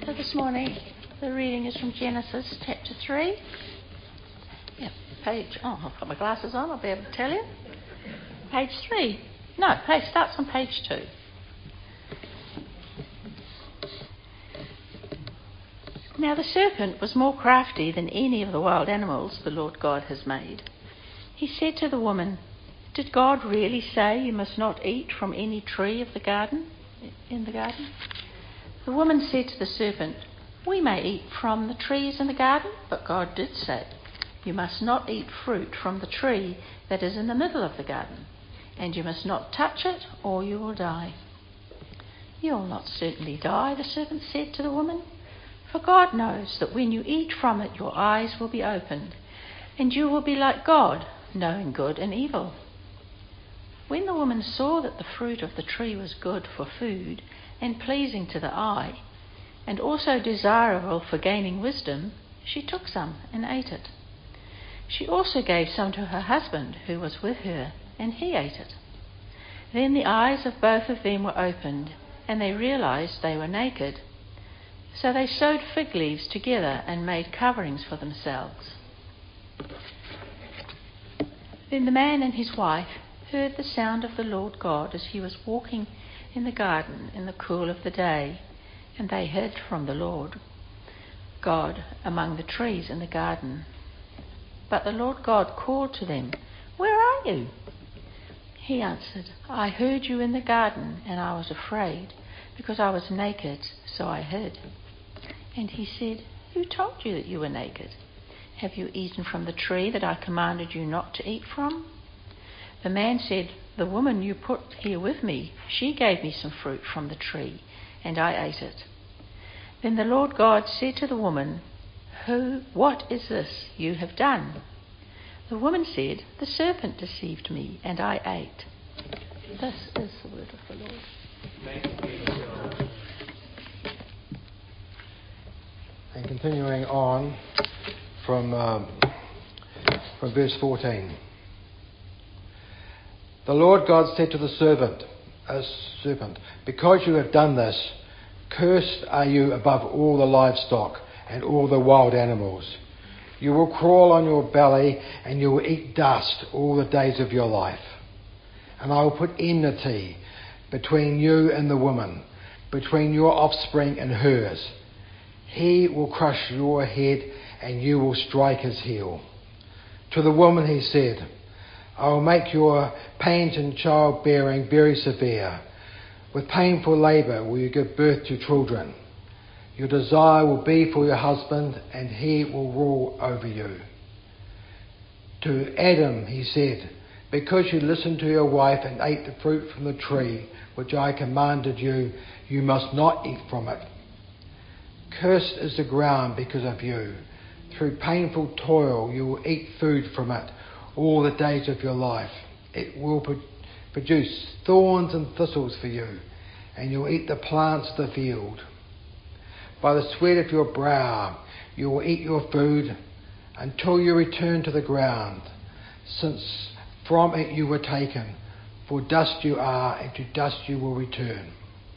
So this morning the reading is from Genesis chapter 3. I've got my glasses on, I'll be able to tell you. Page 3. No, page starts on page 2. Now the serpent was more crafty than any of the wild animals the Lord God has made. He said to the woman, "Did God really say you must not eat from any tree of the garden?" The woman said to the serpent, "We may eat from the trees in the garden, but God did say, you must not eat fruit from the tree that is in the middle of the garden, and you must not touch it or you will die." "You will not certainly die," the serpent said to the woman, "for God knows that when you eat from it your eyes will be opened, and you will be like God, knowing good and evil." When the woman saw that the fruit of the tree was good for food and pleasing to the eye, and also desirable for gaining wisdom, she took some and ate it. She also gave some to her husband who was with her, and he ate it. Then the eyes of both of them were opened, and they realized they were naked. So they sewed fig leaves together and made coverings for themselves. Then the man and his wife heard the sound of the Lord God as he was walking in the garden in the cool of the day, and they hid from the Lord God among the trees in the garden. But the Lord God called to them, "Where are you?" He answered, "I heard you in the garden, and I was afraid, because I was naked, so I hid." And he said, "Who told you that you were naked? Have you eaten from the tree that I commanded you not to eat from?" The man said, "The woman you put here with me, she gave me some fruit from the tree, and I ate it." Then the Lord God said to the woman, "What is this you have done?" The woman said, "The serpent deceived me, and I ate." This is the word of the Lord. And continuing on from verse 14. The Lord God said to the serpent, "Because you have done this, cursed are you above all the livestock and all the wild animals. You will crawl on your belly and you will eat dust all the days of your life. And I will put enmity between you and the woman, between your offspring and hers. He will crush your head and you will strike his heel." To the woman he said, "I will make your pains in childbearing very severe. With painful labour will you give birth to children. Your desire will be for your husband, and he will rule over you." To Adam he said, "Because you listened to your wife and ate the fruit from the tree which I commanded you, you must not eat from it. Cursed is the ground because of you. Through painful toil you will eat food from it all the days of your life. It will produce thorns and thistles for you, and you'll eat the plants of the field. By the sweat of your brow you will eat your food until you return to the ground, since from it you were taken, for dust you are, and to dust you will return."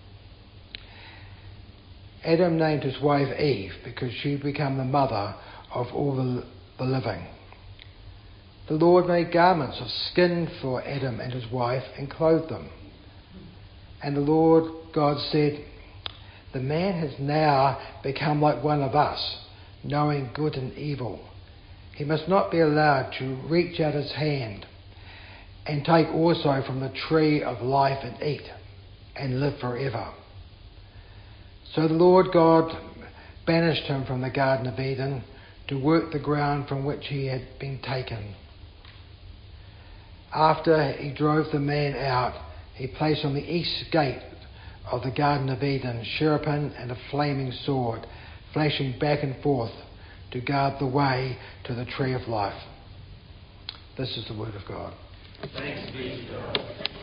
Adam named his wife Eve because she became the mother of all the living. The Lord made garments of skin for Adam and his wife and clothed them. And the Lord God said, "The man has now become like one of us, knowing good and evil. He must not be allowed to reach out his hand and take also from the tree of life and eat and live forever." So the Lord God banished him from the Garden of Eden to work the ground from which he had been taken. After he drove the man out, he placed on the east gate of the Garden of Eden cherubim and a flaming sword, flashing back and forth to guard the way to the tree of life. This is the word of God. Thanks be to God.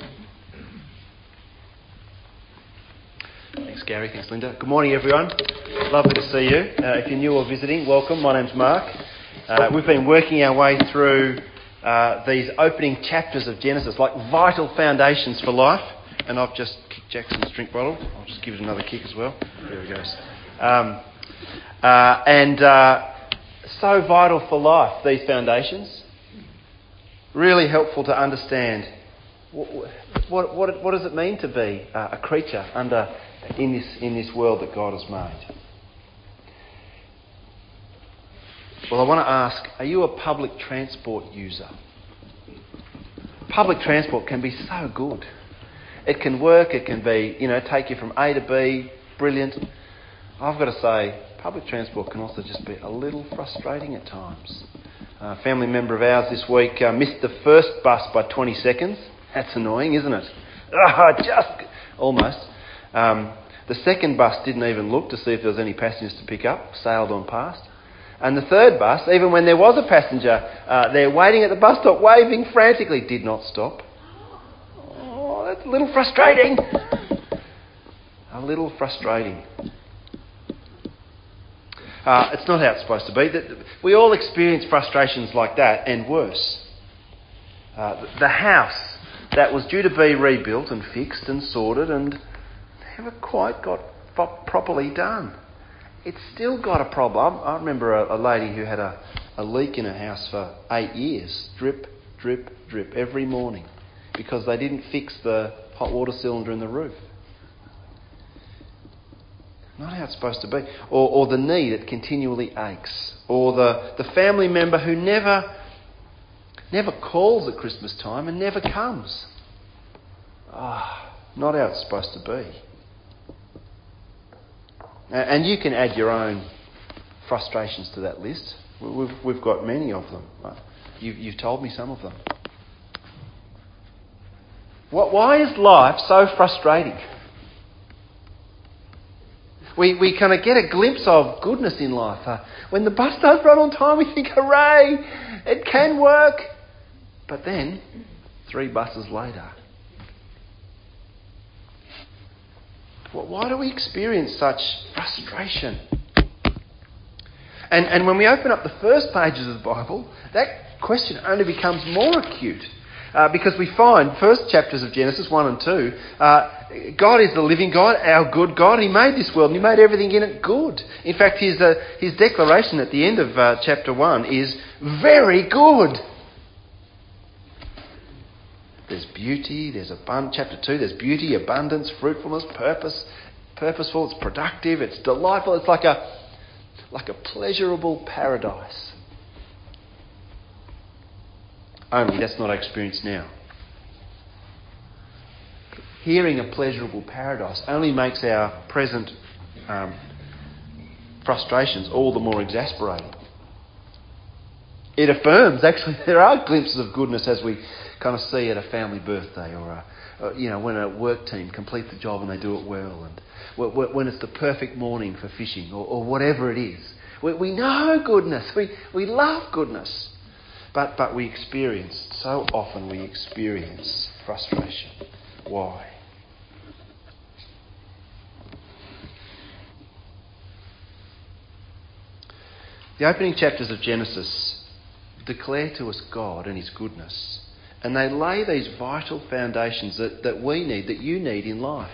Thanks, Gary. Thanks, Linda. Good morning, everyone. Lovely to see you. If you're new or visiting, welcome. My name's Mark. We've been working our way through these opening chapters of Genesis, like vital foundations for life. And I've just kicked Jackson's drink bottle. I'll just give it another kick as well. There he goes. And so vital for life, these foundations. Really helpful to understand what does it mean to be a creature in this world that God has made. Well, I want to ask, are you a public transport user? Public transport can be so good. It can work, it can be, take you from A to B, brilliant. I've got to say, public transport can also just be a little frustrating at times. A family member of ours this week missed the first bus by 20 seconds. That's annoying, isn't it? Almost. The second bus didn't even look to see if there was any passengers to pick up, sailed on past. And the third bus, even when there was a passenger there waiting at the bus stop, waving frantically, did not stop. Oh, that's a little frustrating. A little frustrating. It's not how it's supposed to be. We all experience frustrations like that and worse. The house that was due to be rebuilt and fixed and sorted and never quite got properly done. It's still got a problem. I remember a lady who had a leak in her house for 8 years. Drip, drip, drip every morning because they didn't fix the hot water cylinder in the roof. Not how it's supposed to be. Or the knee that continually aches. Or the family member who never calls at Christmas time and never comes. Not how it's supposed to be. And you can add your own frustrations to that list. We've got many of them. You've told me some of them. Why is life so frustrating? We kind of get a glimpse of goodness in life. When the bus does run on time, we think, hooray, it can work. But then, 3 buses later. Why do we experience such frustration? And when we open up the first pages of the Bible, that question only becomes more acute. Because we find, first chapters of Genesis 1 and 2, God is the living God, our good God. He made this world and He made everything in it good. In fact, his declaration at the end of chapter 1 is very good. There's beauty, there's chapter 2, there's beauty, abundance, fruitfulness, purposeful, it's productive, it's delightful, it's like a pleasurable paradise. Only that's not our experience now. Hearing a pleasurable paradise only makes our present frustrations all the more exasperating. It affirms, actually, there are glimpses of goodness as we kind of see at a family birthday or when a work team complete the job and they do it well, and when it's the perfect morning for fishing or whatever it is. We know goodness. We love goodness. But so often we experience frustration. Why? The opening chapters of Genesis declare to us God and His goodness. And they lay these vital foundations that we need, that you need in life.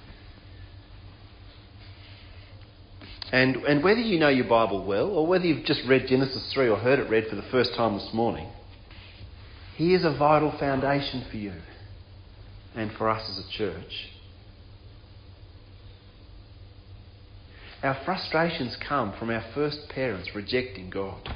And whether you know your Bible well, or whether you've just read Genesis 3 or heard it read for the first time this morning, here's a vital foundation for you and for us as a church. Our frustrations come from our first parents rejecting God.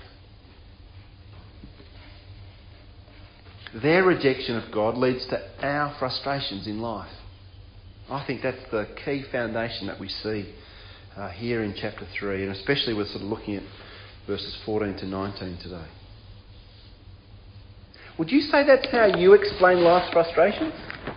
Their rejection of God leads to our frustrations in life. I think that's the key foundation that we see here in chapter 3, and especially we're sort of looking at verses 14 to 19 today. Would you say that's how you explain life's frustrations?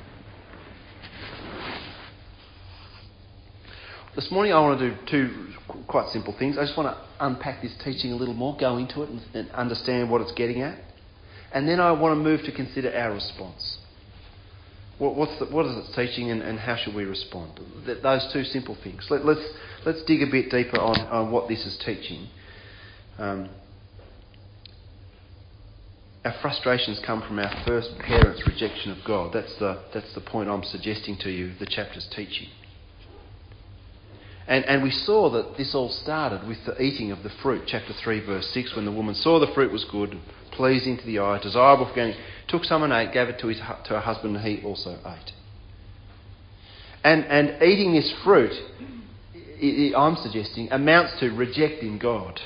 This morning I want to do 2 quite simple things. I just want to unpack this teaching a little more, go into it and understand what it's getting at. And then I want to move to consider our response. What is it teaching and how should we respond? Those 2 simple things. Let's dig a bit deeper on what this is teaching. Our frustrations come from our first parents' rejection of God. That's the point I'm suggesting to you, the chapter's teaching. And we saw that this all started with the eating of the fruit, chapter 3, verse 6, when the woman saw the fruit was good, pleasing to the eye, desirable for gaining, took some and ate, gave it to her husband, and he also ate. And eating this fruit, I'm suggesting, amounts to rejecting God.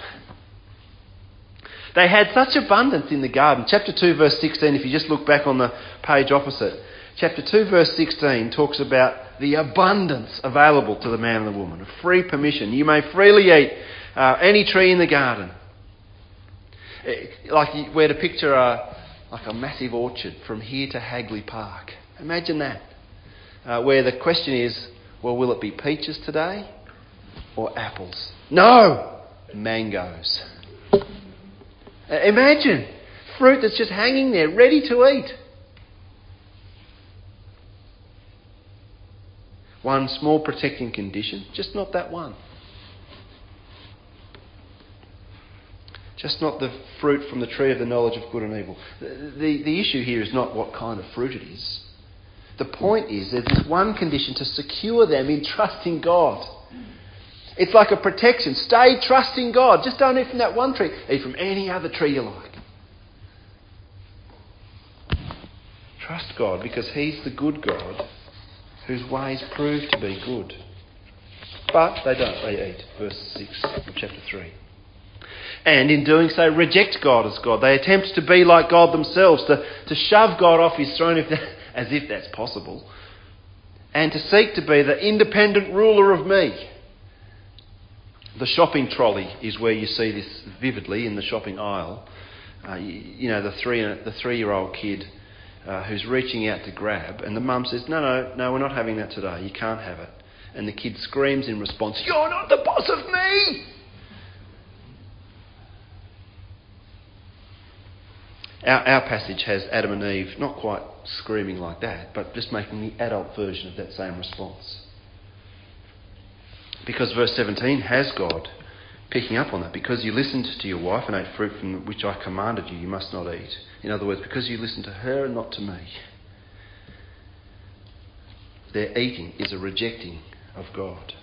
They had such abundance in the garden. Chapter 2, verse 16, if you just look back on the page opposite, chapter 2, verse 16 talks about the abundance available to the man and the woman, a free permission. You may freely eat any tree in the garden. Like we're to picture like a massive orchard from here to Hagley Park. Imagine that. Where the question is, well, will it be peaches today or apples? No! Mangoes. Imagine fruit that's just hanging there, ready to eat. One small protecting condition, just not that one. Just not the fruit from the tree of the knowledge of good and evil. The issue here is not what kind of fruit it is. The point is there's this one condition to secure them in trusting God. It's like a protection. Stay trusting God. Just don't eat from that one tree. Eat from any other tree you like. Trust God because He's the good God whose ways prove to be good. But they don't. They eat. Verse 6 of chapter 3. And in doing so, reject God as God. They attempt to be like God themselves, to shove God off His throne as if that's possible, and to seek to be the independent ruler of me. The shopping trolley is where you see this vividly in the shopping aisle. The 3-year-old kid who's reaching out to grab, and the mum says, no, we're not having that today. You can't have it. And the kid screams in response, "You're not the boss of me!" Our passage has Adam and Eve not quite screaming like that, but just making the adult version of that same response. Because verse 17 has God picking up on that. Because you listened to your wife and ate fruit from which I commanded you, you must not eat. In other words, because you listened to her and not to me. Their eating is a rejecting of God.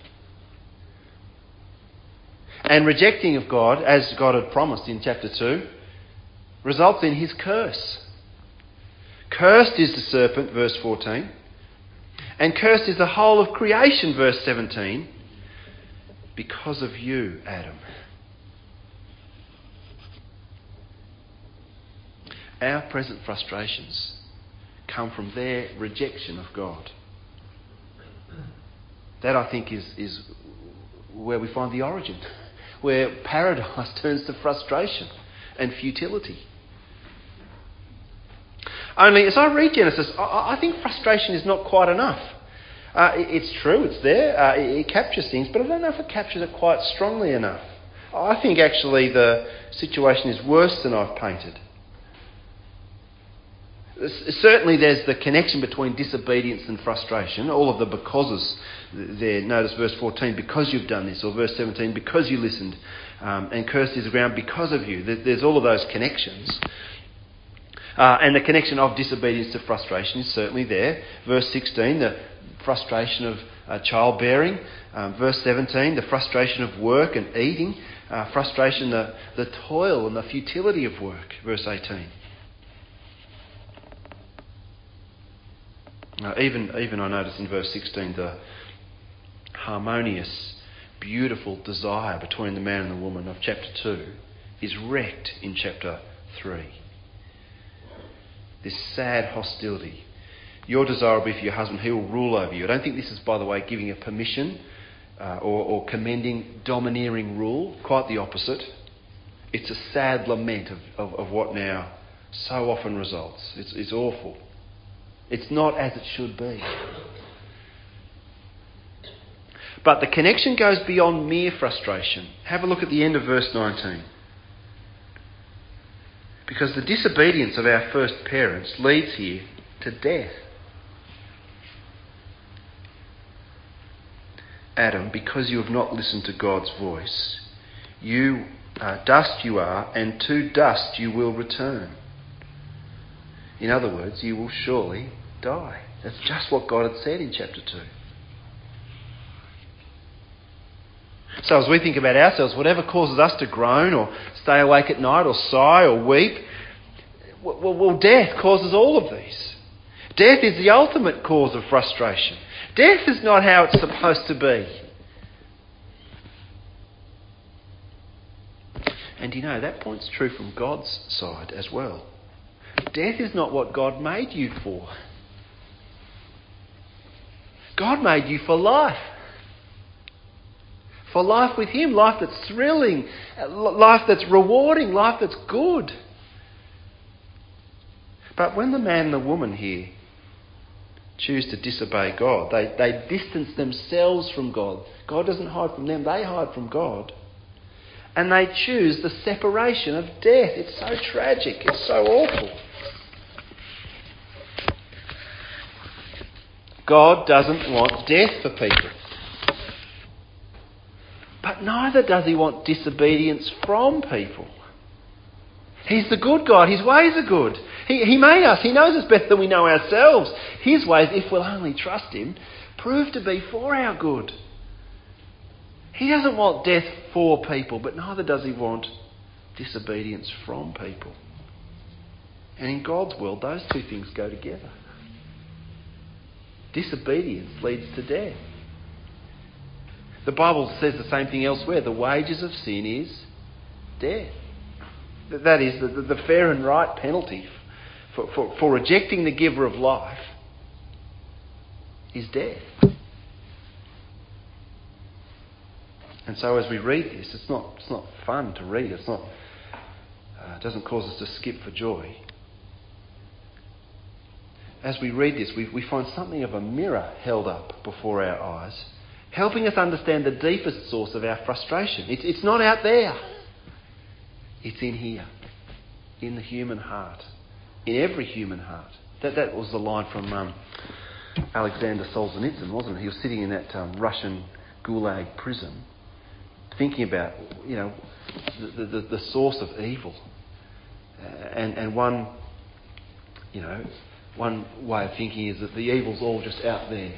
And rejecting of God, as God had promised in chapter 2, results in His curse. Cursed is the serpent, verse 14. And cursed is the whole of creation, verse 17. Because of you, Adam. Our present frustrations come from their rejection of God. That, I think, is where we find the origin. Where paradise turns to frustration and futility. Only, as I read Genesis, I think frustration is not quite enough. It's true, it's there, it captures things, but I don't know if it captures it quite strongly enough. I think actually the situation is worse than I've painted. Certainly there's the connection between disobedience and frustration, all of the becauses there. Notice verse 14, because you've done this, or verse 17, because you listened, and cursed is the ground because of you. There's all of those connections. And the connection of disobedience to frustration is certainly there. Verse 16, the frustration of childbearing. Verse 17, the frustration of work and eating. Frustration, the toil and the futility of work. Verse 18. Even I notice in verse 16 the harmonious, beautiful desire between the man and the woman of chapter 2 is wrecked in chapter 3. This sad hostility. Your desire will be for your husband, he will rule over you. I don't think this is, by the way, giving a permission or commending domineering rule. Quite the opposite. It's a sad lament of what now so often results. It's awful. It's not as it should be. But the connection goes beyond mere frustration. Have a look at the end of verse 19. Because the disobedience of our first parents leads here to death. Adam, because you have not listened to God's voice, you dust you are, and to dust you will return. In other words, you will surely die. That's just what God had said in chapter 2. So as we think about ourselves, whatever causes us to groan or stay awake at night or sigh or weep, well, death causes all of these. Death is the ultimate cause of frustration. Death is not how it's supposed to be. And you know, that point's true from God's side as well. Death is not what God made you for. God made you for life. For life with Him, life that's thrilling, life that's rewarding, life that's good. But when the man and the woman here choose to disobey God, they distance themselves from God. God doesn't hide from them, they hide from God. And they choose the separation of death. It's so tragic, it's so awful. God doesn't want death for people. But neither does He want disobedience from people. He's the good God. His ways are good. He made us. He knows us better than we know ourselves. His ways, if we'll only trust Him, prove to be for our good. He doesn't want death for people, but neither does He want disobedience from people. And in God's world, those two things go together. Disobedience leads to death. The Bible says the same thing elsewhere. The wages of sin is death. That is the fair and right penalty for rejecting the giver of life is death. And so as we read this, it's not fun to read. It doesn't cause us to skip for joy. As we read this, we find something of a mirror held up before our eyes, helping us understand the deepest source of our frustration. It's not out there. It's in here, in the human heart, in every human heart. That was the line from Alexander Solzhenitsyn, wasn't it? He was sitting in that Russian Gulag prison, thinking about, the source of evil, and one way of thinking is that the evil's all just out there.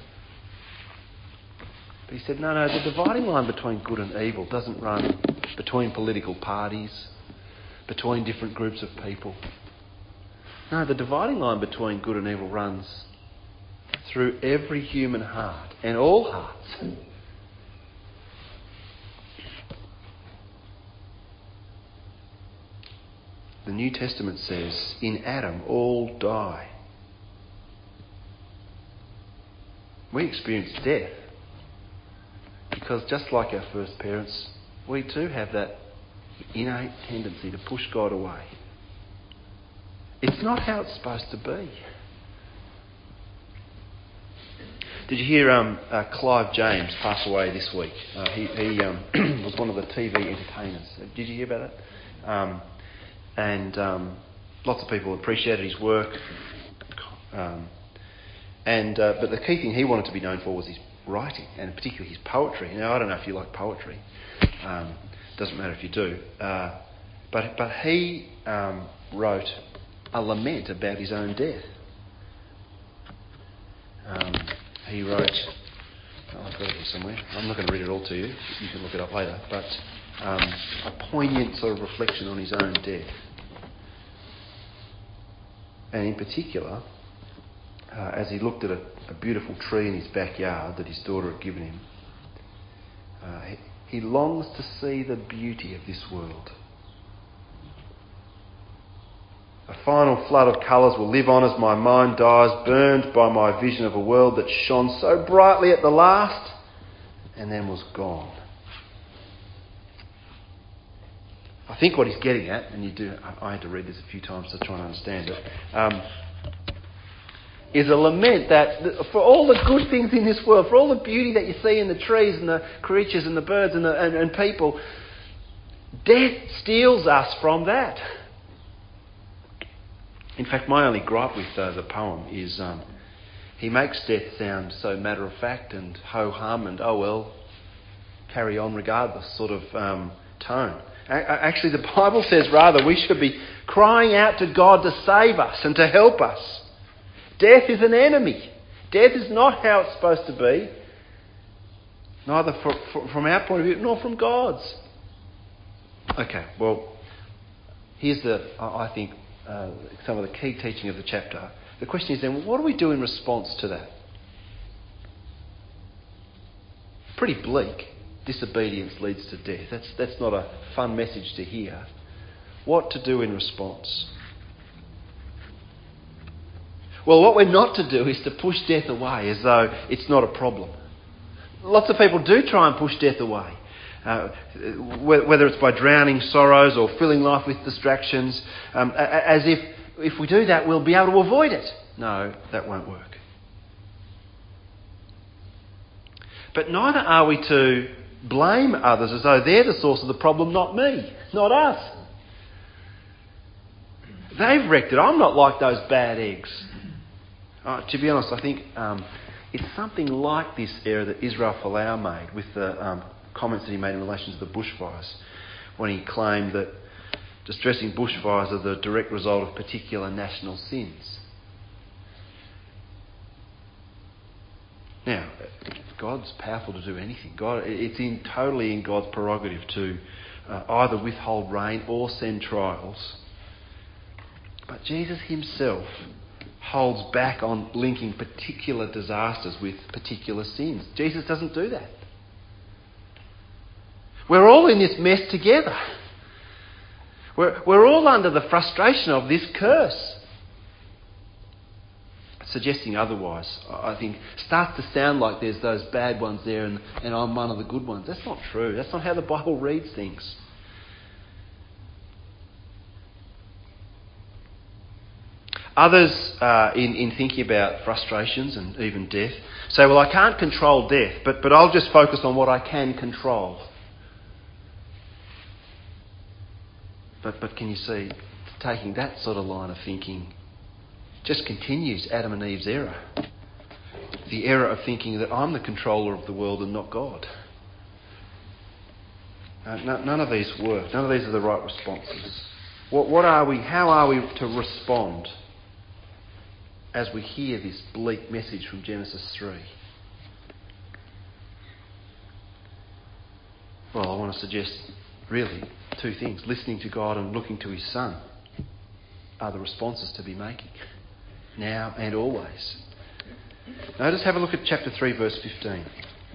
But he said, no, the dividing line between good and evil doesn't run between political parties, between different groups of people. No, the dividing line between good and evil runs through every human heart and all hearts. The New Testament says, in Adam all die. We experience death because just like our first parents, we too have that innate tendency to push God away. It's not how it's supposed to be. Did you hear Clive James pass away this week? He was one of the TV entertainers. Did you hear about that? And lots of people appreciated his work. But the key thing he wanted to be known for was his writing, and particularly his poetry. Now, I don't know if you like poetry. Doesn't matter if you do. But he wrote a lament about his own death. He wrote... I've got it here somewhere. I'm not going to read it all to you. You can look it up later. But a poignant sort of reflection on his own death. And in particular, as he looked at a beautiful tree in his backyard that his daughter had given him, he longs to see the beauty of this world. A final flood of colours will live on as my mind dies, burned by my vision of a world that shone so brightly at the last and then was gone. I think what he's getting at, and I had to read this a few times to try and understand it, is a lament that for all the good things in this world, for all the beauty that you see in the trees and the creatures and the birds and people, death steals us from that. In fact, my only gripe with the poem is he makes death sound so matter-of-fact and ho-hum and oh well, carry on regardless sort of tone. Actually, the Bible says rather we should be crying out to God to save us and to help us. Death is an enemy. Death is not how it's supposed to be. Neither from our point of view, nor from God's. Okay, well, here's I think, some of the key teaching of the chapter. The question is then, what do we do in response to that? Pretty bleak. Disobedience leads to death. That's not a fun message to hear. What to do in response? Well, what we're not to do is to push death away as though it's not a problem. Lots of people do try and push death away, whether it's by drowning sorrows or filling life with distractions, as if we do that, we'll be able to avoid it. No, that won't work. But neither are we to blame others as though they're the source of the problem, not me, not us. They've wrecked it. I'm not like those bad eggs. To be honest, I think it's something like this error that Israel Folau made with the comments that he made in relation to the bushfires, when he claimed that distressing bushfires are the direct result of particular national sins. Now, God's powerful to do anything. It's totally in God's prerogative to either withhold rain or send trials. But Jesus himself holds back on linking particular disasters with particular sins. Jesus doesn't do that. We're all in this mess together. We're all under the frustration of this curse. Suggesting otherwise, I think, starts to sound like there's those bad ones there and I'm one of the good ones. That's not true. That's not how the Bible reads things. Others, in thinking about frustrations and even death, say, well, I can't control death, but I'll just focus on what I can control. But can you see, taking that sort of line of thinking just continues Adam and Eve's error. The error of thinking that I'm the controller of the world and not God. None of these work. None of these are the right responses. What are we? How are we to respond as we hear this bleak message from Genesis 3? Well, I want to suggest really two things. Listening to God and looking to his Son are the responses to be making, now and always. Now just have a look at chapter 3, verse 15.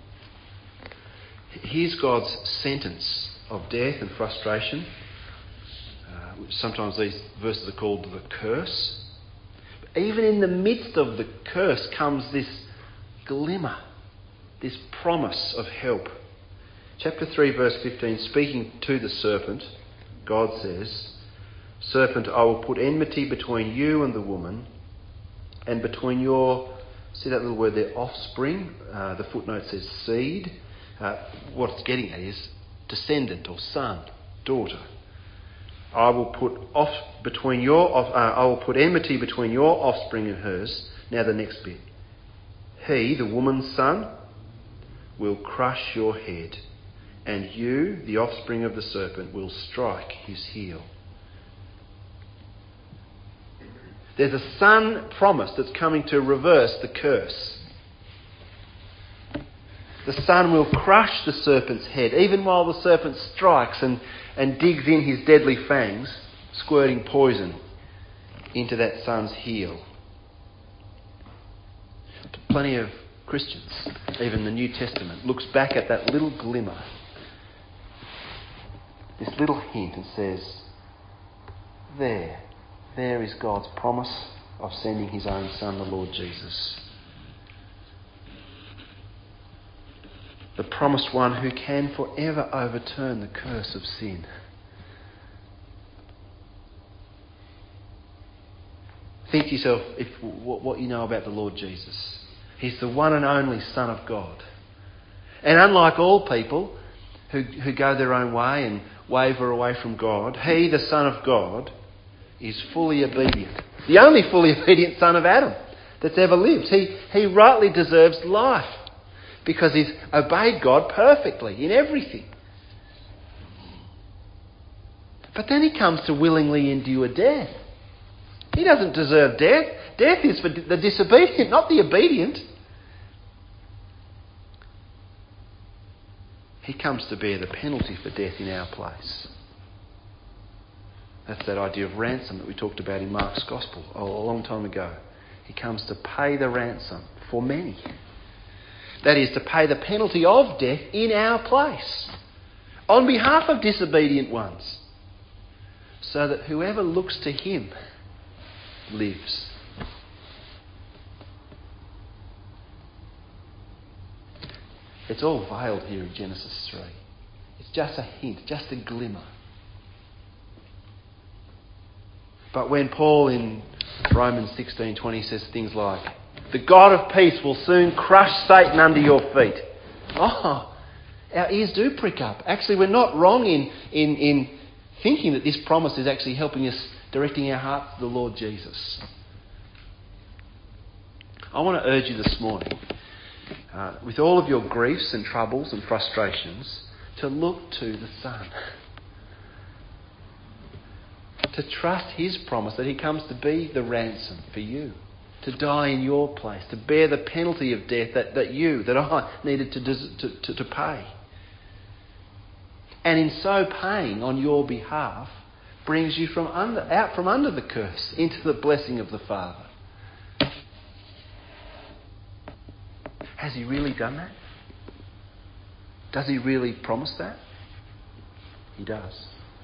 Here's God's sentence of death and frustration. Sometimes these verses are called the curse. But even in the midst of the curse comes this glimmer, this promise of help. Chapter 3, verse 15, speaking to the serpent, God says, "Serpent, I will put enmity between you and the woman, and between your," see that little word there, offspring? The footnote says seed. What it's getting at is descendant or son, daughter. I will put enmity between your offspring and hers. Now the next bit. He, the woman's son, will crush your head, and you, the offspring of the serpent, will strike his heel. There's a son promise that's coming to reverse the curse. The son will crush the serpent's head, even while the serpent strikes and digs in his deadly fangs, squirting poison into that son's heel. Plenty of Christians, even the New Testament, looks back at that little glimmer, this little hint, and says, there is God's promise of sending his own Son, the Lord Jesus. The promised one who can forever overturn the curse of sin. Think to yourself what you know about the Lord Jesus. He's the one and only Son of God. And unlike all people who go their own way and waver away from God, he, the Son of God, is fully obedient. The only fully obedient son of Adam that's ever lived. He rightly deserves life because he's obeyed God perfectly in everything. But then he comes to willingly endure death. He doesn't deserve death. Death is for the disobedient, not the obedient. He comes to bear the penalty for death in our place. That's that idea of ransom that we talked about in Mark's Gospel a long time ago. He comes to pay the ransom for many. That is, to pay the penalty of death in our place, on behalf of disobedient ones, so that whoever looks to him lives. It's all veiled here in Genesis 3. It's just a hint, just a glimmer. But when Paul in Romans 16:20 says things like, "The God of peace will soon crush Satan under your feet." Oh, our ears do prick up. Actually, we're not wrong in thinking that this promise is actually helping us, directing our heart to the Lord Jesus. I want to urge you this morning, with all of your griefs and troubles and frustrations, to look to the Son. To trust his promise that he comes to be the ransom for you, to die in your place, to bear the penalty of death that I needed to pay. And in so paying on your behalf, brings you out from under the curse into the blessing of the Father. Has he really done that? Does he really promise that? He does.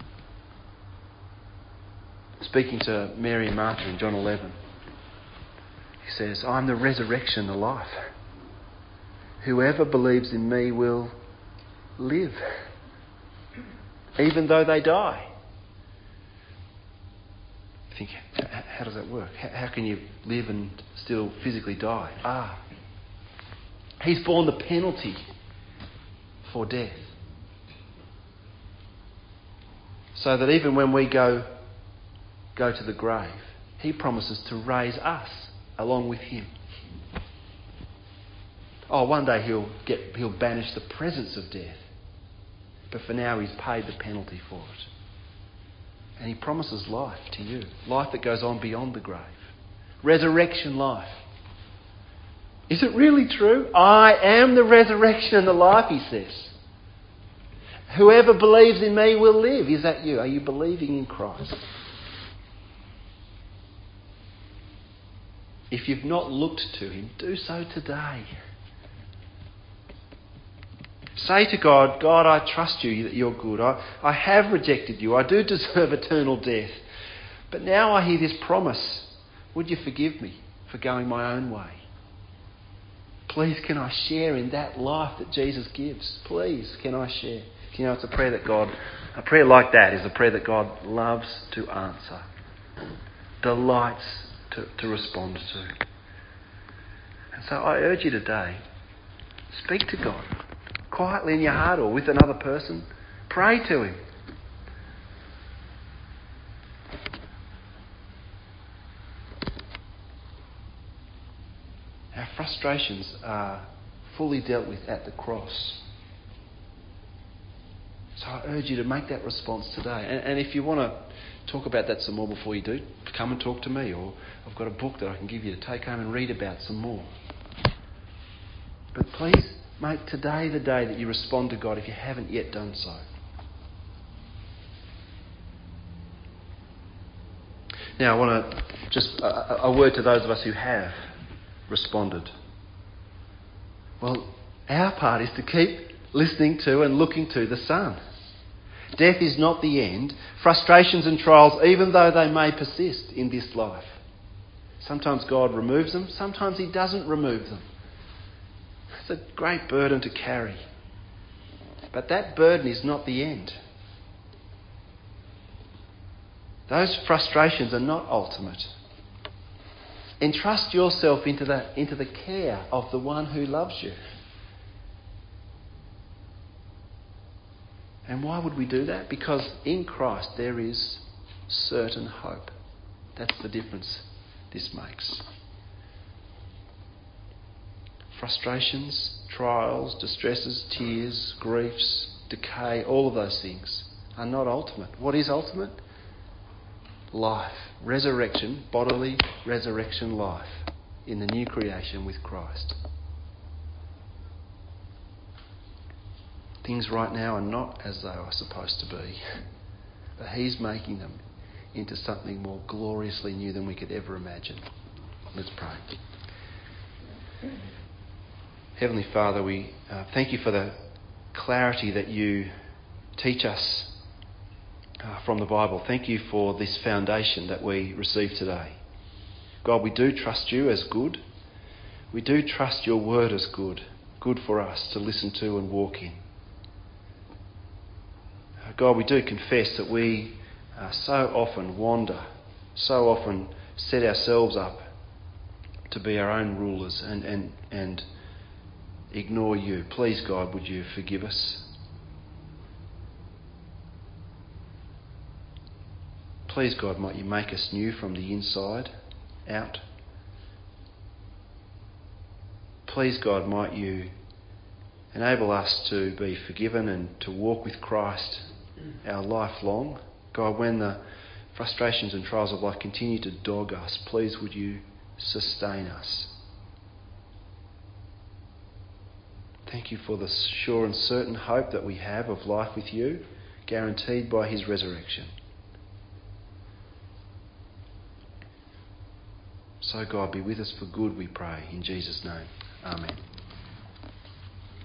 Speaking to Mary and Martha in John 11, he says, "I'm the resurrection and the life. Whoever believes in me will live, even though they die." I think, how does that work? How can you live and still physically die? He's borne the penalty for death, so that even when we go to the grave, he promises to raise us along with him. One day he'll banish the presence of death, but for now he's paid the penalty for it. And he promises life to you, life that goes on beyond the grave, resurrection life. Is it really true? I am the resurrection and the life, he says. Whoever believes in me will live. Is that you? Are you believing in Christ? If you've not looked to him, do so today. Say to God, "God, I trust you that you're good. I have rejected you. I do deserve eternal death. But now I hear this promise. Would you forgive me for going my own way? Please, can I share in that life that Jesus gives? Please, can I share?" You know, it's a prayer like that is a prayer that God loves to answer, delights to respond to. And so I urge you today, speak to God quietly in your heart or with another person. Pray to him. Our frustrations are fully dealt with at the cross. So I urge you to make that response today. And if you want to talk about that some more before you do, come and talk to me, or I've got a book that I can give you to take home and read about some more. But please make today the day that you respond to God if you haven't yet done so. Now I want to just a word to those of us who have responded. Well, our part is to keep listening to and looking to the Son. Death is not the end. Frustrations and trials, even though they may persist in this life. Sometimes God removes them, sometimes he doesn't remove them. It's a great burden to carry. But that burden is not the end. Those frustrations are not ultimate. Entrust yourself into the care of the one who loves you. And why would we do that? Because in Christ there is certain hope. That's the difference this makes. Frustrations, trials, distresses, tears, griefs, decay, all of those things are not ultimate. What is ultimate? Life, resurrection, bodily resurrection life in the new creation with Christ. Things right now are not as they are supposed to be, but He's making them into something more gloriously new than we could ever imagine. Let's pray. Heavenly Father, we thank you for the clarity that you teach us from the Bible. Thank you for this foundation that we receive today. God, we do trust you as good. We do trust your word as good for us to listen to and walk in. God, we do confess that we so often wander, so often set ourselves up to be our own rulers and ignore you. Please, God, would you forgive us? Please, God, might you make us new from the inside out. Please, God, might you enable us to be forgiven and to walk with Christ our life long. God, when the frustrations and trials of life continue to dog us, please would you sustain us. Thank you for the sure and certain hope that we have of life with you, guaranteed by his resurrection. So God, be with us for good, we pray, in Jesus' name. Amen.